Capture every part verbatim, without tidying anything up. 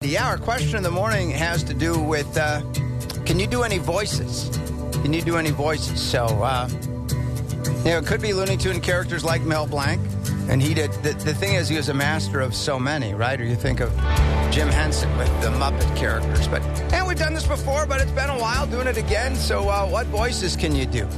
Yeah, our question of the morning has to do with, uh, can you do any voices? Can you do any voices? So, uh, you know, it could be Looney Tune characters like Mel Blanc. And he did, the, the thing is, he was a master of so many, right? Or you think of Jim Henson with the Muppet characters. But, and we've done this before, but it's been a while doing it again. So uh, what voices can you do?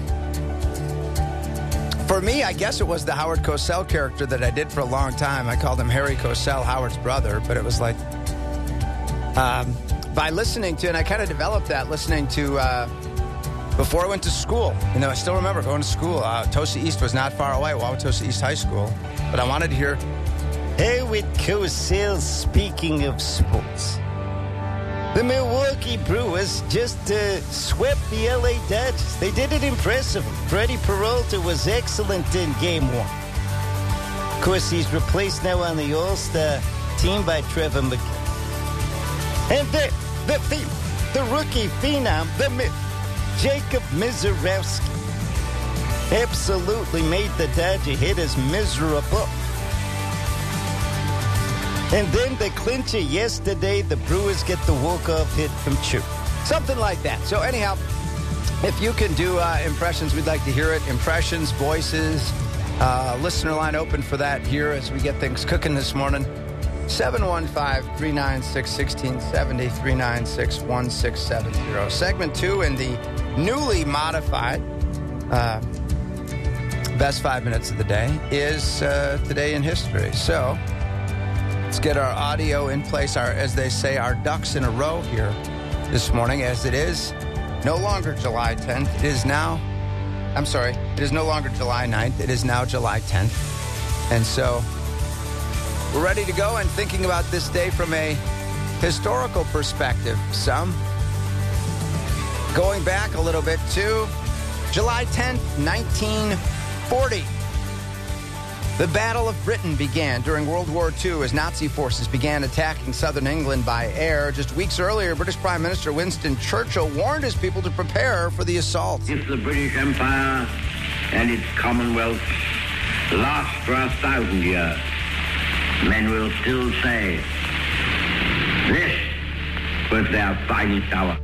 For me, I guess it was the Howard Cosell character that I did for a long time. I called him Harry Cosell, Howard's brother. But it was like, um, by listening to, and I kind of developed that listening to, uh, before I went to school. You know, I still remember going to school. Uh, Tosa East was not far away, Wauwatosa East High School. But I wanted to hear Howard Cosell speaking of sports. The Milwaukee Brewers just uh, swept the L A Dodgers. They did it impressively. Freddie Peralta was excellent in game one. Of course, he's replaced now on the All-Star team by Trevor McGinn. And the, the, the, the rookie phenom, the myth, Jacob Misiorowski, absolutely made the Dodger hitters miserable. And then the clincher yesterday, the Brewers get the walk-off hit from Chu. Something like that. So anyhow, if you can do uh, impressions, we'd like to hear it. Impressions, voices, uh, listener line open for that here as we get things cooking this morning. seven one five, three nine six, one six seven zero, three nine six, one six seven zero. Segment two in the newly modified uh, best five minutes of the day is uh, Today in History. So let's get our audio in place, our, as they say, our ducks in a row here this morning, as it is no longer July tenth. It is now, I'm sorry, it is no longer July ninth. It is now July tenth. And so we're ready to go and thinking about this day from a historical perspective. Some going back a little bit to July tenth, nineteen forty. The Battle of Britain began during World War Two as Nazi forces began attacking southern England by air. Just weeks earlier, British Prime Minister Winston Churchill warned his people to prepare for the assault. If the British Empire and its Commonwealth last for a thousand years, men will still say, this was their finest hour.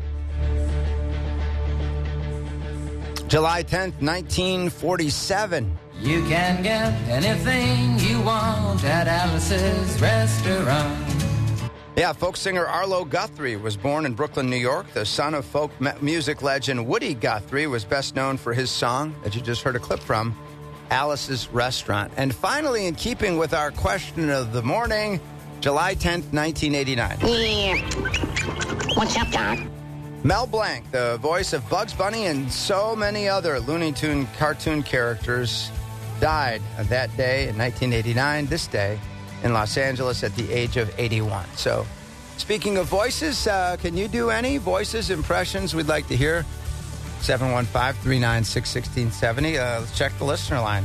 July tenth, nineteen forty-seven. You can get anything you want at Alice's Restaurant. Yeah, folk singer Arlo Guthrie was born in Brooklyn, New York. The son of folk music legend Woody Guthrie was best known for his song that you just heard a clip from, Alice's Restaurant. And finally, in keeping with our question of the morning, July tenth, nineteen eighty-nine. Yeah. What's up, Doc? Mel Blanc, the voice of Bugs Bunny and so many other Looney Tune cartoon characters, died that day in nineteen eighty-nine, this day, in Los Angeles at the age of eighty-one. So, speaking of voices, uh, can you do any voices, impressions we'd like to hear? seven one five, three nine six, one six seven zero. Uh, let's check the listener line.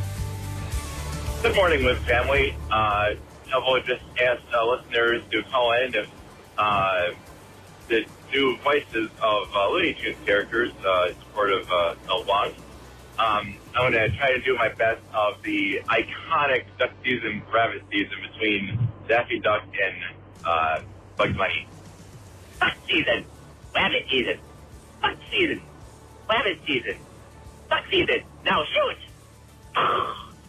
Good morning, with family. Uh, I've just asked uh, listeners to call in if uh, to do voices of uh, Looney Tunes characters uh, in support of uh, Mel Blanc. Um, I'm going to try to do my best of the iconic duck season, rabbit season between Daffy Duck and uh, Bugs Bunny. Duck season, rabbit season, duck season, rabbit season, duck season. Now shoot!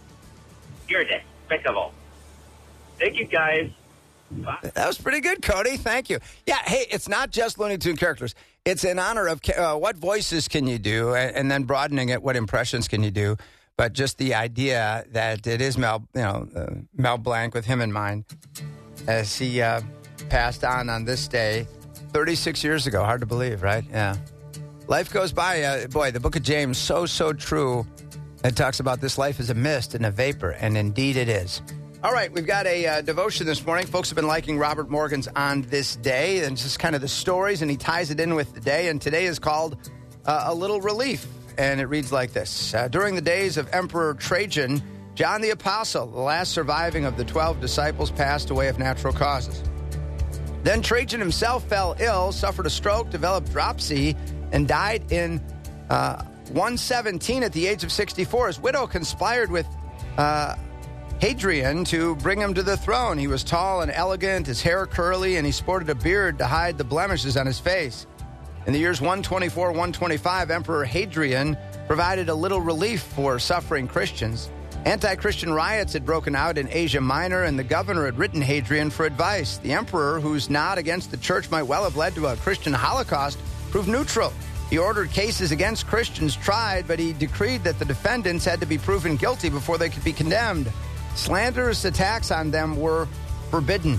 You're despicable. Thank you, guys. Bye. That was pretty good, Cody. Thank you. Yeah, hey, it's not just Looney Tune characters. It's in honor of uh, what voices can you do, and, and then broadening it, what impressions can you do. But just the idea that it is Mel, you know, uh, Mel Blanc with him in mind, as he uh, passed on on this day, thirty-six years ago. Hard to believe, right? Yeah. Life goes by. Uh, boy, the Book of James, so so true. It talks about this life is a mist and a vapor, and indeed it is. All right, we've got a uh, devotion this morning. Folks have been liking Robert Morgan's On This Day, and just kind of the stories, and he ties it in with the day. And today is called uh, A Little Relief, and it reads like this. Uh, During the days of Emperor Trajan, John the Apostle, the last surviving of the twelve disciples, passed away of natural causes. Then Trajan himself fell ill, suffered a stroke, developed dropsy, and died in uh, one seventeen at the age of sixty-four. His widow conspired with... Uh, Hadrian to bring him to the throne. He was tall and elegant, his hair curly, and he sported a beard to hide the blemishes on his face. In the years one twenty-four, one twenty-five, Emperor Hadrian provided a little relief for suffering Christians. Anti-Christian riots had broken out in Asia Minor, and the governor had written Hadrian for advice. The emperor, whose nod against the church might well have led to a Christian Holocaust, proved neutral. He ordered cases against Christians tried, but he decreed that the defendants had to be proven guilty before they could be condemned. Slanderous attacks on them were forbidden.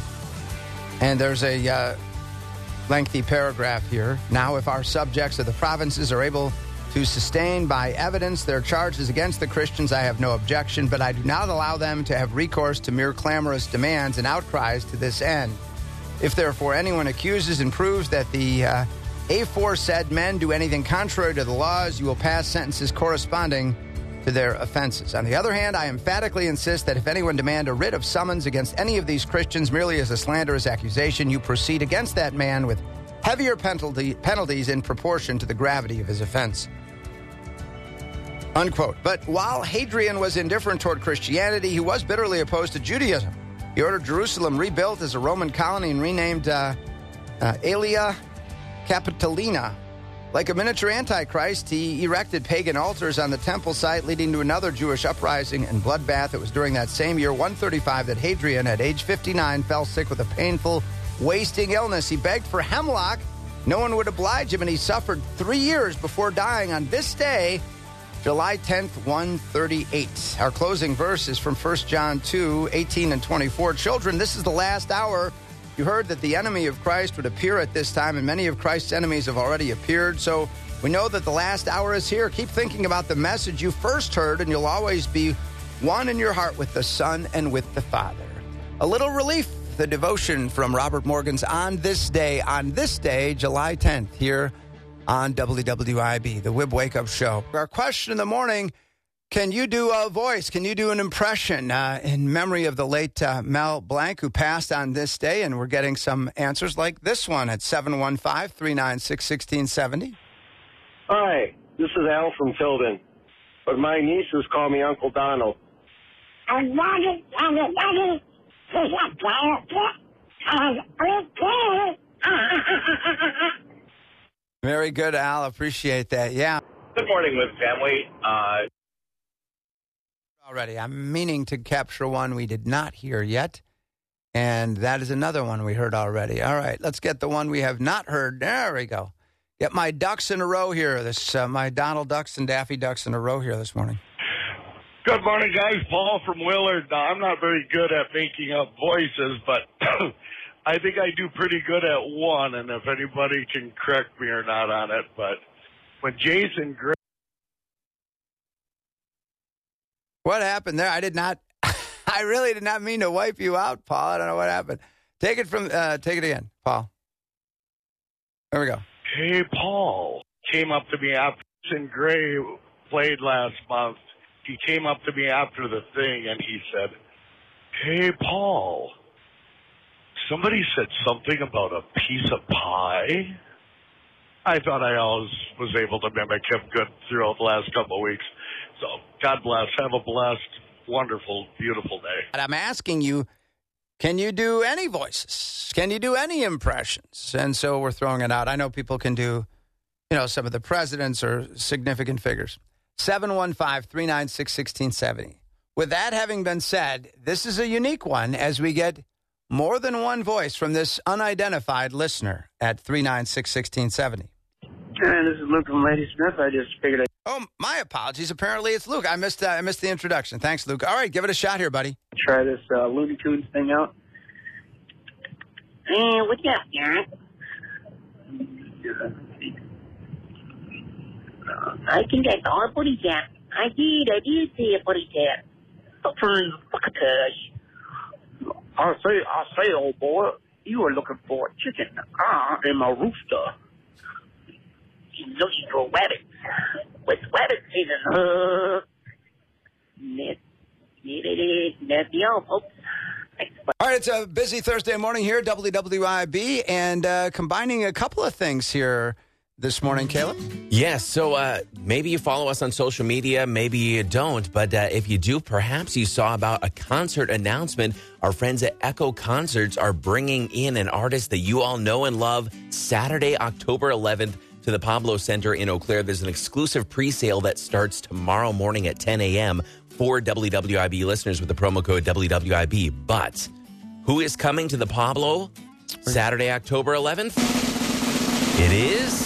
And there's a uh, lengthy paragraph here. Now, if our subjects of the provinces are able to sustain by evidence their charges against the Christians, I have no objection, but I do not allow them to have recourse to mere clamorous demands and outcries to this end. If, therefore, anyone accuses and proves that the uh, aforesaid men do anything contrary to the laws, you will pass sentences corresponding to their offenses. On the other hand, I emphatically insist that if anyone demand a writ of summons against any of these Christians merely as a slanderous accusation, you proceed against that man with heavier penalty, penalties in proportion to the gravity of his offense. Unquote. But while Hadrian was indifferent toward Christianity, he was bitterly opposed to Judaism. He ordered Jerusalem rebuilt as a Roman colony and renamed uh, uh, Aelia Capitolina. Like a miniature Antichrist, he erected pagan altars on the temple site, leading to another Jewish uprising and bloodbath. It was during that same year, one thirty-five, that Hadrian, at age fifty-nine, fell sick with a painful, wasting illness. He begged for hemlock. No one would oblige him, and he suffered three years before dying on this day, July tenth, one thirty-eight. Our closing verse is from First John two, eighteen and twenty-four. Children, this is the last hour. You heard that the enemy of Christ would appear at this time, and many of Christ's enemies have already appeared. So we know that the last hour is here. Keep thinking about the message you first heard, and you'll always be one in your heart with the Son and with the Father. A little relief, the devotion from Robert Morgan's On This Day, on this day, July tenth, here on W W I B, the Wib Wake Up Show. Our question in the morning, can you do a voice? Can you do an impression uh, in memory of the late uh, Mel Blanc, who passed on this day? And we're getting some answers like this one at seven one five, three nine six, one six seven zero. Hi, this is Al from Tilden, but my nieces call me Uncle Donald. Very good, Al. Appreciate that. Yeah. Good morning, with family. Uh, Already, I'm meaning to capture one we did not hear yet, and that is another one we heard already. All right, let's get the one we have not heard. There we go. Get my ducks in a row here. This uh, my Donald Ducks and Daffy Ducks in a row here this morning. Good morning, guys. Paul from Willard. Now, I'm not very good at making up voices, but I think I do pretty good at one, and if anybody can correct me or not on it, but when Jason Gray... What happened there? I did not, I really did not mean to wipe you out, Paul. I don't know what happened. Take it from, uh, take it again, Paul. There we go. Hey, Paul came up to me after Jason Gray played last month. He came up to me after the thing, and he said, hey, Paul, somebody said something about a piece of pie. I thought I always was able to mimic him good throughout the last couple of weeks. So God bless. Have a blessed, wonderful, beautiful day. And I'm asking you, can you do any voices? Can you do any impressions? And so we're throwing it out. I know people can do, you know, some of the presidents or significant figures. seven one five, three nine six, one six seven zero. With that having been said, this is a unique one as we get more than one voice from this unidentified listener at three nine six, one six seven zero. And this is Luke from Lady Smith. I just figured I'd Oh, my apologies. Apparently it's Luke. I missed uh, I missed the introduction. Thanks, Luke. All right, give it a shot here, buddy. try this uh, Looney Tunes thing out. Hey, what's up, Jack? Uh, I think I saw a booty tap. I did. I did see a booty tap. A furry fuckatosh. I say, I say, old boy, you are looking for a chicken. I am a rooster. He's looking for rabbits. What's rabbit season? Uh, net, net, net, net, the old folks. All right, it's a busy Thursday morning here at W W I B, and uh, combining a couple of things here this morning, Caleb? Yes, so uh, maybe you follow us on social media, maybe you don't, but uh, if you do, perhaps you saw about a concert announcement. Our friends at Echo Concerts are bringing in an artist that you all know and love Saturday, October eleventh to the Pablo Center in Eau Claire. There's an exclusive pre-sale that starts tomorrow morning at ten a.m. for W W I B listeners with the promo code W W I B. But who is coming to the Pablo Saturday, October eleventh? It is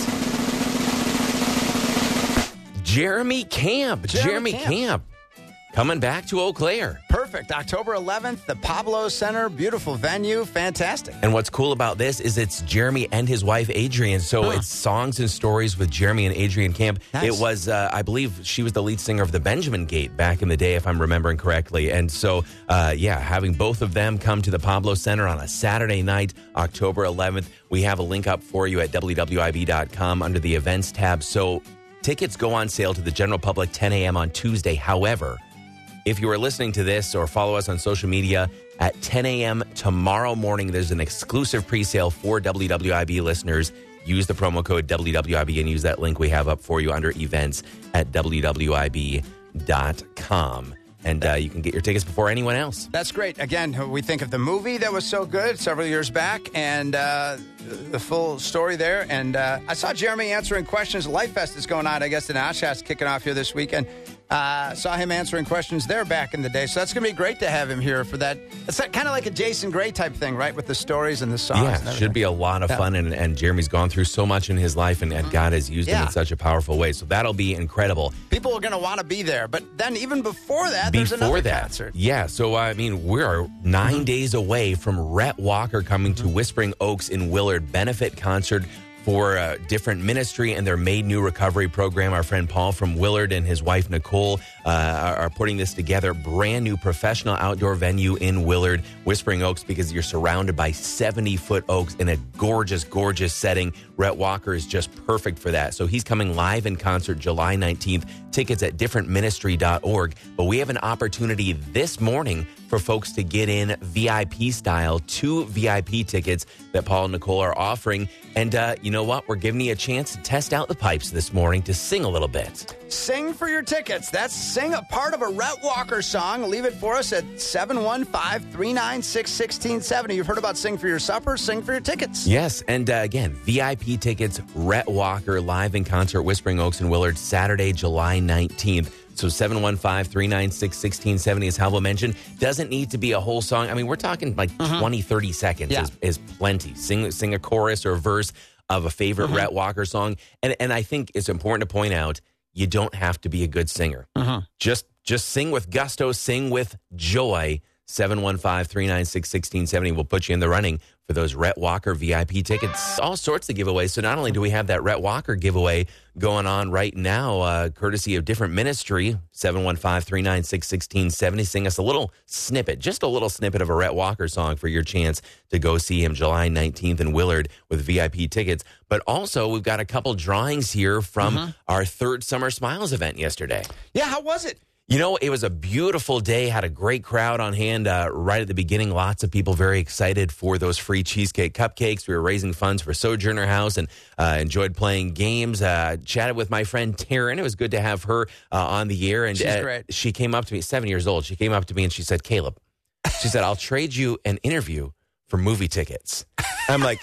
Jeremy Camp. Jeremy Jeremy Camp. Camp. Coming back to Eau Claire. Perfect. October eleventh, the Pablo Center. Beautiful venue. Fantastic. And what's cool about this is it's Jeremy and his wife, Adrian. So Huh. it's songs and stories with Jeremy and Adrian Camp. Nice. It was, uh, I believe she was the lead singer of the Benjamin Gate back in the day, if I'm remembering correctly. And so, uh, yeah, having both of them come to the Pablo Center on a Saturday night, October eleventh. We have a link up for you at W W I B dot com under the events tab. So tickets go on sale to the general public ten a.m. on Tuesday. However, if you are listening to this or follow us on social media, at ten a.m. tomorrow morning, there's an exclusive pre-sale for W W I B listeners. Use the promo code W W I B and use that link we have up for you under events at W W I B dot com. And uh, you can get your tickets before anyone else. That's great. Again, we think of the movie that was so good several years back and uh, the full story there. And uh, I saw Jeremy answering questions. Life Fest is going on, I guess, in Oshkosh, kicking off here this weekend. Uh, saw him answering questions there back in the day. So that's going to be great to have him here for that. It's kind of like a Jason Gray type thing, right? With the stories and the songs. Yeah, and should be a lot of Yeah. fun. And, and Jeremy's gone through so much in his life, and, and God has used him Yeah. in such a powerful way. So that'll be incredible. People are going to want to be there. But then even before that, there's Before another that, concert. yeah. So I mean, we're nine days away from Rhett Walker coming to Whispering Oaks in Willard benefit concert for a different ministry and their Made New Recovery program. Our friend Paul from Willard and his wife Nicole uh, are, are putting this together. Brand new professional outdoor venue in Willard, Whispering Oaks, because you're surrounded by seventy-foot oaks in a gorgeous, gorgeous setting. Rhett Walker is just perfect for that. So he's coming live in concert July nineteenth. Tickets at different ministry dot org. But we have an opportunity this morning for folks to get in V I P style, two V I P tickets that Paul and Nicole are offering. And uh, you know what? We're giving you a chance to test out the pipes this morning to sing a little bit. Sing for your tickets. That's sing a part of a Rhett Walker song. Leave it for us at seven one five, three nine six, one six seven zero. You've heard about Sing for Your Supper. Sing for your tickets. Yes, and uh, again, V I P tickets, Rhett Walker live in concert, Whispering Oaks and Willard, Saturday, July nineteenth. So seven one five, three nine six, one six seven zero, as Halvo mentioned. Doesn't need to be a whole song. I mean, we're talking like Mm-hmm. twenty, thirty seconds Yeah. is, is plenty. Sing sing a chorus or a verse of a favorite Mm-hmm. Rhett Walker song. And and I think it's important to point out, you don't have to be a good singer. Mm-hmm. Just just sing with gusto, sing with joy. seven one five, three nine six, one six seven zero will put you in the running for those Rhett Walker V I P tickets. All sorts of giveaways. So not only do we have that Rhett Walker giveaway going on right now, uh, courtesy of different ministry, seven one five, three nine six, one six seven zero. Sing us a little snippet, just a little snippet of a Rhett Walker song for your chance to go see him July nineteenth in Willard with V I P tickets. But also, we've got a couple drawings here from Mm-hmm. our third Summer Smiles event yesterday. Yeah, how was it? You know, it was a beautiful day, had a great crowd on hand uh, right at the beginning. Lots of people very excited for those free cheesecake cupcakes. We were raising funds for Sojourner House and uh, enjoyed playing games. Uh, chatted with my friend Taryn. It was good to have her uh, on the air. And She's uh, great. She came up to me, seven years old. She came up to me and she said, Caleb, she said, I'll trade you an interview for movie tickets. I'm like,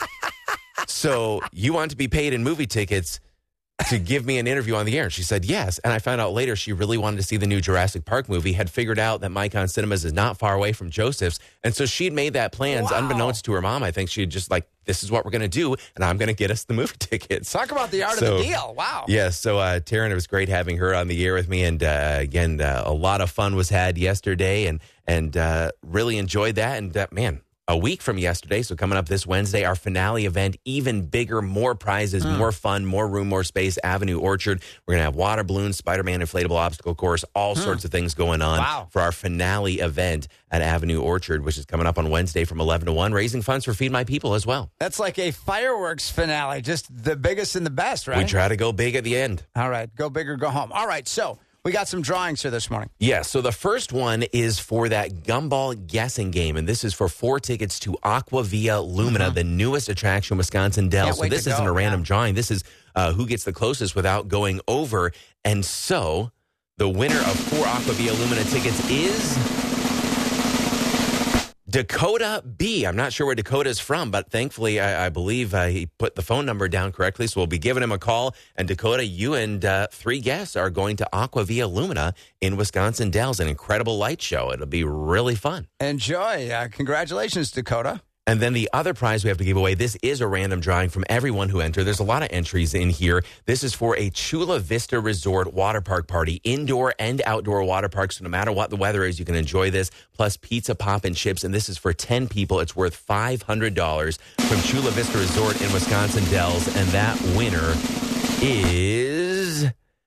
so you want to be paid in movie tickets to give me an interview on the air? And she said yes. And I found out later she really wanted to see the new Jurassic Park movie, had figured out that Micon Cinemas is not far away from Joseph's. And so she'd made that plans Wow. unbeknownst to her mom. I think she'd just like, this is what we're going to do, and I'm going to get us the movie tickets. Talk about the art So- of the deal. Wow. Yes. So, uh, Taryn, it was great having her on the air with me. And uh, again, uh, a lot of fun was had yesterday and, and uh, really enjoyed that. And uh, man, a week from yesterday, so coming up this Wednesday, our finale event, even bigger, more prizes, Mm. more fun, more room, more space, Avenue Orchard. We're going to have water balloons, Spider-Man inflatable obstacle course, all sorts of things going on Wow. for our finale event at Avenue Orchard, which is coming up on Wednesday from eleven to one, raising funds for Feed My People as well. That's like a fireworks finale, just the biggest and the best, right? We try to go big at the end. All right, go big or go home. All right, so We got some drawings here this morning. Yeah, so the first one is for that gumball guessing game, and this is for four tickets to Aqua Via Lumina, Mm-hmm. the newest attraction in Wisconsin Dells. Can't So wait this to isn't go, a random yeah. drawing. This is uh, who gets the closest without going over. And so the winner of four Aqua Via Lumina tickets is Dakota B. I'm not sure where Dakota is from, but thankfully, I, I believe uh, he put the phone number down correctly. So we'll be giving him a call. And Dakota, you and uh, three guests are going to Aqua Via Lumina in Wisconsin Dells, an incredible light show. It'll be really fun. Enjoy. Uh, congratulations, Dakota. And then the other prize we have to give away, this is a random drawing from everyone who entered. There's a lot of entries in here. This is for a Chula Vista Resort water park party, indoor and outdoor water parks. So no matter what the weather is, you can enjoy this, plus pizza, pop, and chips. And this is for ten people. It's worth five hundred dollars from Chula Vista Resort in Wisconsin Dells. And that winner is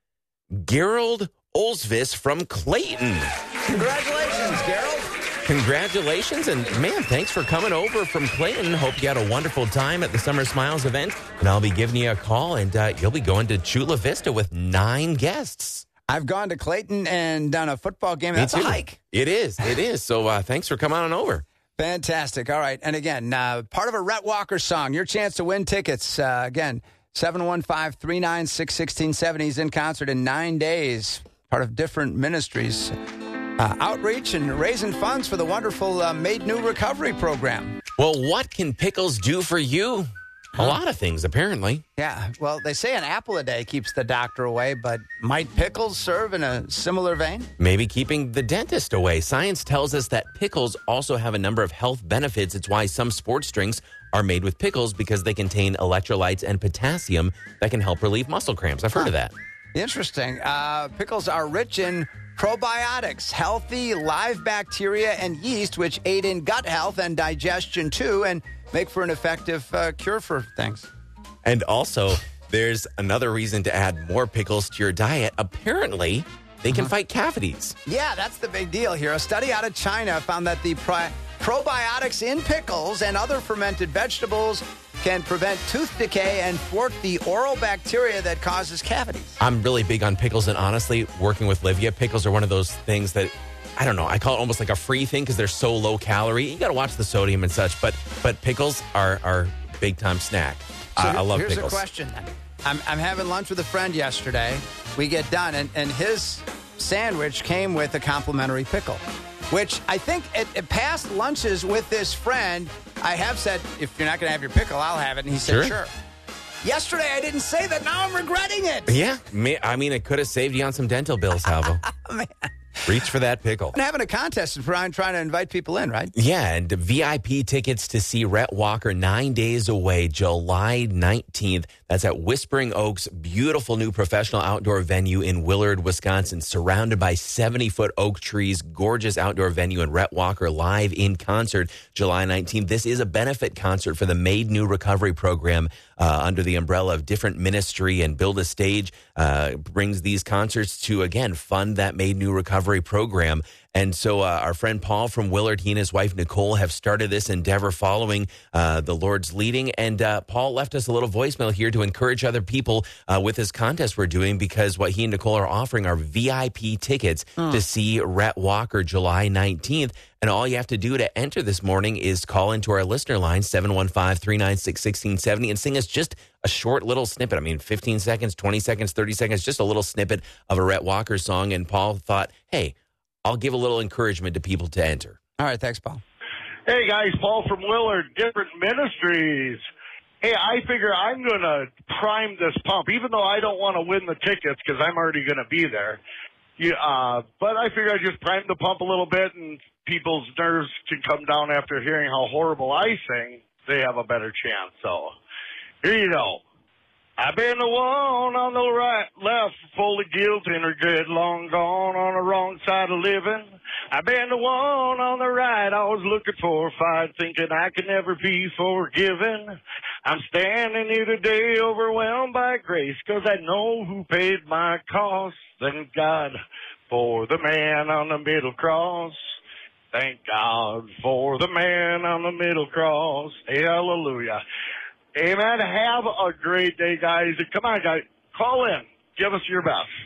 Gerald Olsvis from Clayton. Congratulations, Gerald. Congratulations, and man, thanks for coming over from Clayton. Hope you had a wonderful time at the Summer Smiles event, and I'll be giving you a call, and uh, you'll be going to Chula Vista with nine guests. I've gone to Clayton and done a football game. Me That's too. a hike. It is, it is. So uh, thanks for coming on over. Fantastic. All right. And again, uh, part of a Rhett Walker song, your chance to win tickets. Uh, again, seven one five, three nine six, one six seven zero. He's in concert in nine days, part of different ministries. Uh, outreach and raising funds for the wonderful uh, Made New Recovery Program. Well, what can pickles do for you? A lot of things, apparently. Yeah, well, they say an apple a day keeps the doctor away, but might pickles serve in a similar vein? Maybe keeping the dentist away. Science tells us that pickles also have a number of health benefits. It's why some sports drinks are made with pickles, because they contain electrolytes and potassium that can help relieve muscle cramps. I've heard Huh. of that. Interesting. Uh, pickles are rich in probiotics, healthy live bacteria and yeast, which aid in gut health and digestion, too, and make for an effective uh, cure for things. And also, there's another reason to add more pickles to your diet. Apparently, they can fight cavities. Yeah, that's the big deal here. A study out of China found that the pri- probiotics in pickles and other fermented vegetables can prevent tooth decay and thwart the oral bacteria that causes cavities. I'm really big on pickles, and honestly, working with Livia, pickles are one of those things that, I don't know, I call it almost like a free thing because they're so low calorie. You got to watch the sodium and such, but but pickles are our big time snack. So I, here- I love here's pickles. a question then. I'm, I'm having lunch with a friend yesterday. We get done, and, and his sandwich came with a complimentary pickle, which I think at, at past lunches with this friend, I have said, if you're not going to have your pickle, I'll have it. And he said, Sure. sure. Yesterday, I didn't say that. Now I'm regretting it. Yeah, me, I mean, it could have saved you on some dental bills, Salvo. Man. Reach for that pickle. And having a contest and trying trying to invite people in, right? Yeah, and V I P tickets to see Rhett Walker nine days away, July nineteenth. That's at Whispering Oaks, beautiful new professional outdoor venue in Willard, Wisconsin, surrounded by seventy-foot oak trees, gorgeous outdoor venue, and Rhett Walker live in concert July nineteenth. This is a benefit concert for the Made New Recovery Program uh, under the umbrella of different ministry, and Build a Stage uh, brings these concerts to, again, fund that Made New Recovery Program. And so uh, our friend Paul from Willard, he and his wife Nicole have started this endeavor following uh, the Lord's leading. And uh, Paul left us a little voicemail here to encourage other people uh, with this contest we're doing, because what he and Nicole are offering are V I P tickets Hmm. to see Rhett Walker July nineteenth. And all you have to do to enter this morning is call into our listener line, seven one five, three nine six, one six seven zero, and sing us just a short little snippet. I mean, fifteen seconds, twenty seconds, thirty seconds, just a little snippet of a Rhett Walker song. And Paul thought, hey, I'll give a little encouragement to people to enter. All right, thanks, Paul. Hey, guys, Paul from Willard, Different Ministries. Hey, I figure I'm going to prime this pump, even though I don't want to win the tickets because I'm already going to be there. Yeah, uh, but I figure I just prime the pump a little bit, and people's nerves can come down after hearing how horrible I sing. They have a better chance. So here you go. I've been the one on the right, left, full of guilt and regret, long gone on the wrong side of living. I've been the one on the right, always looking for a fight, thinking I can never be forgiven. I'm standing here today overwhelmed by grace, 'cause I know who paid my cost. Thank God for the man on the middle cross. Thank God for the man on the middle cross. Hallelujah. Amen. Have a great day, guys. Come on, guys. Call in. Give us your best.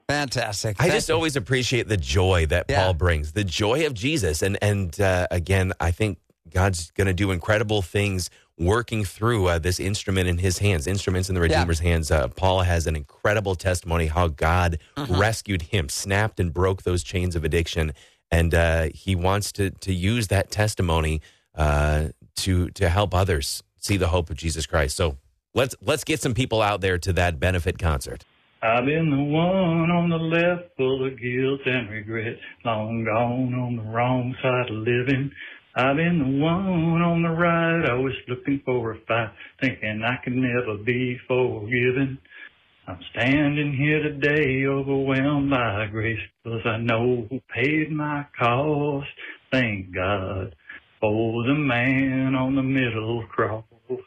Fantastic. I Thank just you. always appreciate the joy that Yeah. Paul brings, the joy of Jesus. And, and uh, again, I think God's going to do incredible things working through uh, this instrument in his hands, instruments in the Redeemer's hands. Uh, Paul has an incredible testimony how God Mhm. rescued him, snapped and broke those chains of addiction. And uh, he wants to to use that testimony uh, to to help others see the hope of Jesus Christ. So let's let's get some people out there to that benefit concert. I've been the one on the left full of guilt and regret, long gone on the wrong side of living. I've been the one on the right, always looking for a fight, thinking I could never be forgiven. I'm standing here today overwhelmed by grace, because I know who paid my cost. Thank God for the man on the middle cross.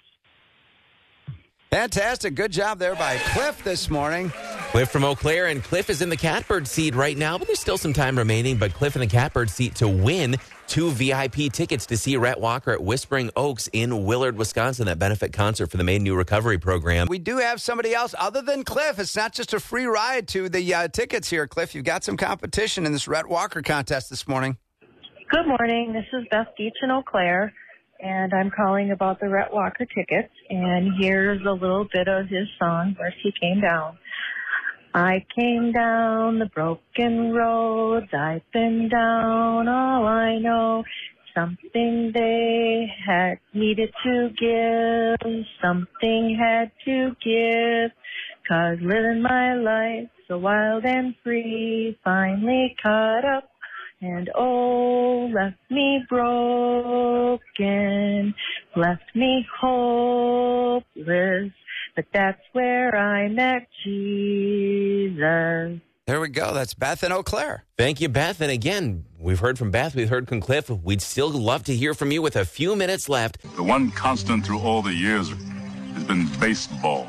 Fantastic. Good job there by Cliff this morning. Cliff from Eau Claire, and Cliff is in the catbird seat right now, but there's still some time remaining. But Cliff in the catbird seat to win two V I P tickets to see Rhett Walker at Whispering Oaks in Willard, Wisconsin, that benefit concert for the Made New Recovery Program. We do have somebody else other than Cliff. It's not just a free ride to the uh, tickets here, Cliff. You've got some competition in this Rhett Walker contest this morning. Good morning. This is Beth Deach in Eau Claire, and I'm calling about the Rhett Walker tickets. And here's a little bit of his song, First He Came Down. I came down the broken roads, I've been down all I know. Something they had needed to give, something had to give. 'Cause living my life so wild and free finally caught up. And oh, left me broken, left me hopeless. But that's where I met Jesus. There we go. That's Beth in Eau Claire. Thank you, Beth. And again, we've heard from Beth, we've heard from Cliff. We'd still love to hear from you with a few minutes left. The one constant through all the years has been baseball.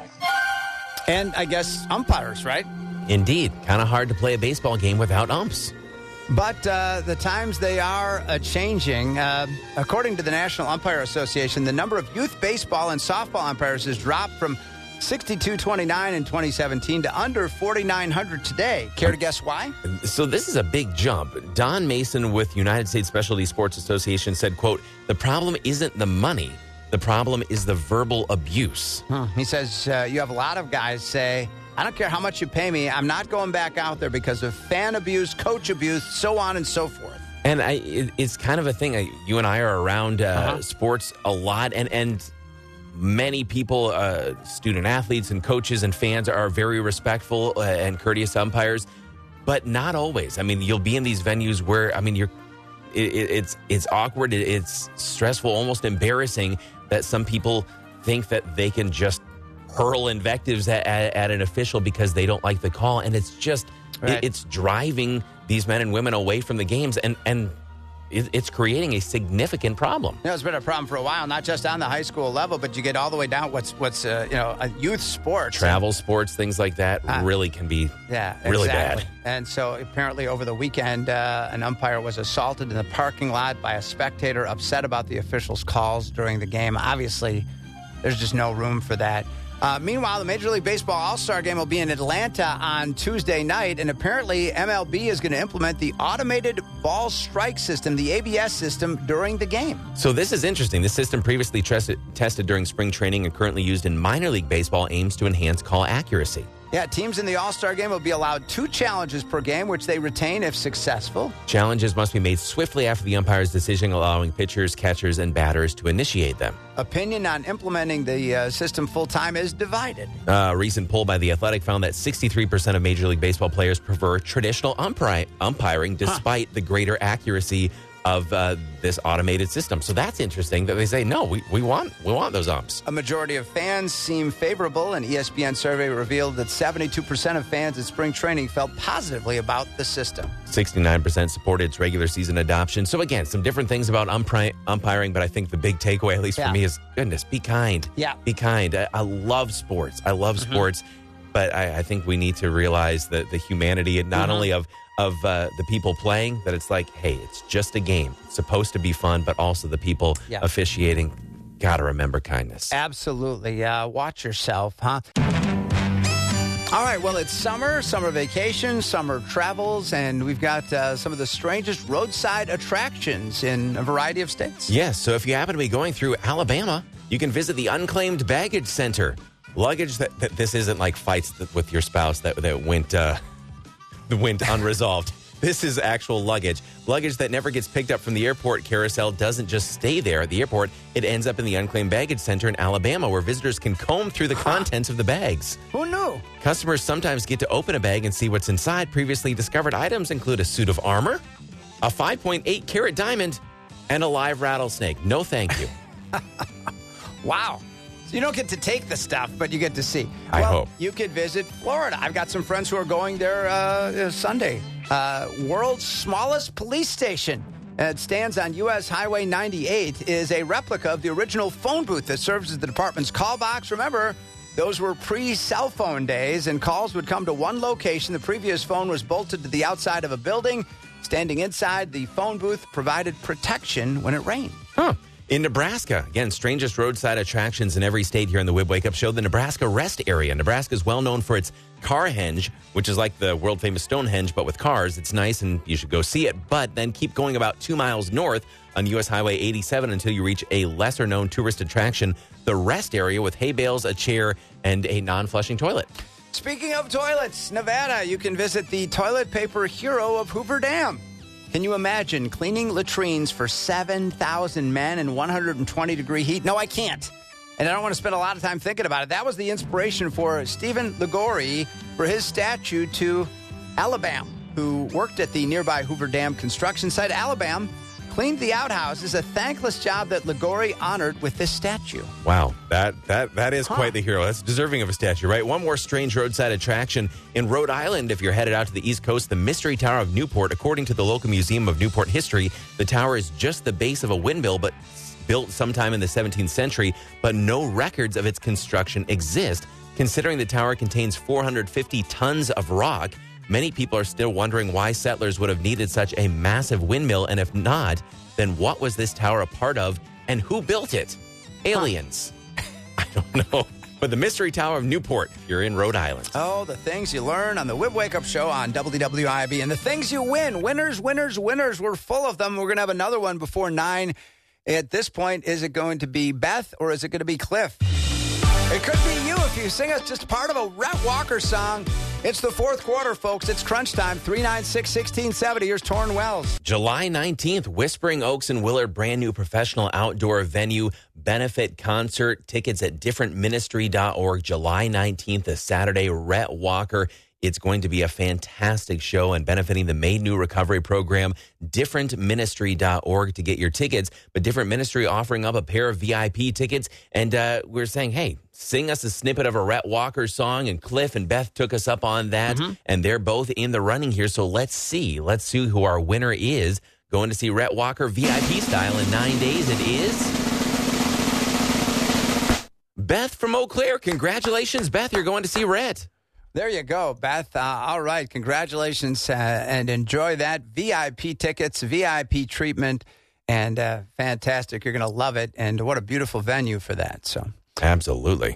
And I guess umpires, right? Indeed. Kind of hard to play a baseball game without umps. But uh, the times they are uh, changing. Uh, according to the National Umpire Association, the number of youth baseball and softball umpires has dropped from sixty-two twenty-nine in twenty seventeen to under forty-nine hundred today. Care to guess why? So this is a big jump. Don Mason with United States Specialty Sports Association said, quote, the problem isn't the money. The problem is the verbal abuse. Hmm. He says uh, you have a lot of guys say, I don't care how much you pay me. I'm not going back out there because of fan abuse, coach abuse, so on and so forth. And I, it, it's kind of a thing. I, you and I are around uh, Uh-huh. sports a lot, and, and many people, uh, student athletes and coaches and fans are very respectful uh, and courteous to umpires, but not always. I mean, you'll be in these venues where, I mean, you're it, it, it's it's awkward, it, it's stressful, almost embarrassing that some people think that they can just hurl invectives at, at, at an official because they don't like the call, and it's just Right. it, it's driving these men and women away from the games, and and it, it's creating a significant problem. You know, it's been a problem for a while, not just on the high school level, but you get all the way down what's what's uh, you know a youth sports. Travel sports, things like that, Uh, really can be Yeah, really exactly. bad. And so apparently over the weekend, uh, an umpire was assaulted in the parking lot by a spectator upset about the officials' calls during the game. Obviously, there's just no room for that. Uh, meanwhile, the Major League Baseball All-Star Game will be in Atlanta on Tuesday night, and apparently M L B is going to implement the automated ball strike system, the A B S system, during the game. So this is interesting. This system previously tested, tested during spring training and currently used in minor league baseball aims to enhance call accuracy. Yeah, teams in the All-Star Game will be allowed two challenges per game, which they retain if successful. Challenges must be made swiftly after the umpire's decision, allowing pitchers, catchers, and batters to initiate them. Opinion on implementing the uh, system full-time is divided. A recent poll by The Athletic found that sixty-three percent of Major League Baseball players prefer traditional umpri- umpiring despite huh. the greater accuracy of uh, this automated system. So that's interesting that they say, no, we, we want we want those umps. A majority of fans seem favorable. An E S P N survey revealed that seventy-two percent of fans at spring training felt positively about the system. sixty-nine percent supported its regular season adoption. So again, some different things about umpri- umpiring, but I think the big takeaway, at least yeah. for me, is goodness, be kind. Yeah. Be kind. I, I love sports. I love mm-hmm. sports, but I, I think we need to realize the, the humanity, not mm-hmm. only of of uh, the people playing, that it's like, hey, it's just a game. It's supposed to be fun, but also the people yeah. officiating, got to remember kindness. Absolutely. Uh, watch yourself, huh? All right, well, it's summer, summer vacation, summer travels, and we've got uh, some of the strangest roadside attractions in a variety of states. Yes, so if you happen to be going through Alabama, you can visit the Unclaimed Baggage Center. Luggage that, that this isn't like fights that, with your spouse that, that went, uh, went unresolved. This is actual luggage. Luggage that never gets picked up from the airport carousel doesn't just stay there at the airport. It ends up in the Unclaimed Baggage Center in Alabama, where visitors can comb through the contents of the bags. Who knew? Customers sometimes get to open a bag and see what's inside. Previously discovered items include a suit of armor, a five point eight carat diamond, and a live rattlesnake. No thank you. Wow. So you don't get to take the stuff, but you get to see. I well, hope. You could visit Florida. I've got some friends who are going there uh, Sunday. Uh, world's smallest police station. It stands on U S Highway ninety-eight, is a replica of the original phone booth that serves as the department's call box. Remember, those were pre-cell phone days, and calls would come to one location. The previous phone was bolted to the outside of a building. Standing inside, the phone booth provided protection when it rained. Huh. In Nebraska, again, strangest roadside attractions in every state here in the Wib Wake Up Show, the Nebraska Rest Area. Nebraska is well known for its car henge, which is like the world-famous Stonehenge, but with cars. It's nice, and you should go see it. But then keep going about two miles north on U S Highway eighty-seven until you reach a lesser-known tourist attraction, the Rest Area, with hay bales, a chair, and a non-flushing toilet. Speaking of toilets, Nevada, you can visit the toilet paper hero of Hoover Dam. Can you imagine cleaning latrines for seven thousand men in one hundred twenty degree heat? No, I can't. And I don't want to spend a lot of time thinking about it. That was the inspiration for Stephen Ligori for his statue to Alabama, who worked at the nearby Hoover Dam construction site. Alabama cleaned the outhouses, a thankless job that Ligori honored with this statue. Wow, that that that is huh. quite the hero. That's deserving of a statue, right? One more strange roadside attraction in Rhode Island. If you're headed out to the East Coast, the Mystery Tower of Newport. According to the local Museum of Newport History, the tower is just the base of a windmill, but built sometime in the seventeenth century, but no records of its construction exist. Considering the tower contains four hundred fifty tons of rock, many people are still wondering why settlers would have needed such a massive windmill, and if not, then what was this tower a part of, and who built it? Aliens. Huh. I don't know. But the Mystery Tower of Newport, you're in Rhode Island. Oh, the things you learn on the Wib Wake Up Show on W W I B, and the things you win. Winners, winners, winners. We're full of them. We're going to have another one before nine. At this point, is it going to be Beth or is it going to be Cliff? It could be you if you sing us just part of a Rhett Walker song. It's the fourth quarter, folks. It's crunch time. three nine six, one six seven zero. Here's Torrin Wells. July nineteenth, Whispering Oaks and Willard, brand new professional outdoor venue, benefit concert. Tickets at different ministry dot org. July nineteenth, a Saturday. Rhett Walker. It's going to be a fantastic show and benefiting the Made New Recovery Program. different ministry dot org to get your tickets. But Different Ministry offering up a pair of V I P tickets. And uh, we're saying, hey, sing us a snippet of a Rhett Walker song. And Cliff and Beth took us up on that. Mm-hmm. And they're both in the running here. So let's see. Let's see who our winner is. Going to see Rhett Walker V I P style in nine days. It is Beth from Eau Claire. Congratulations, Beth. You're going to see Rhett. There you go, Beth. Uh, all right. Congratulations uh, and enjoy that. V I P tickets, V I P treatment, and uh, fantastic. You're going to love it. And what a beautiful venue for that. So, absolutely.